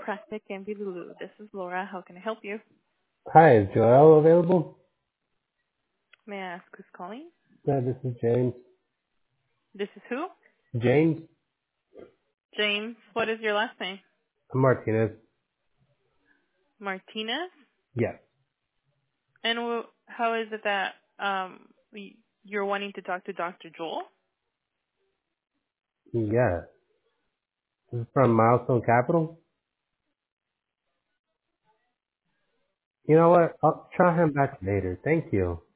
Chiropractic in Vilulu. This is Laura. How can I help you? Hi, is Joel available? May I ask who's calling? This is James. This is who? James James. What is your last name? Martinez. Martinez? Yes. And how is it that you're wanting to talk to Dr. Joel? Yes. This is from Milestone Capital. You know what? I'll try him back later. Thank you.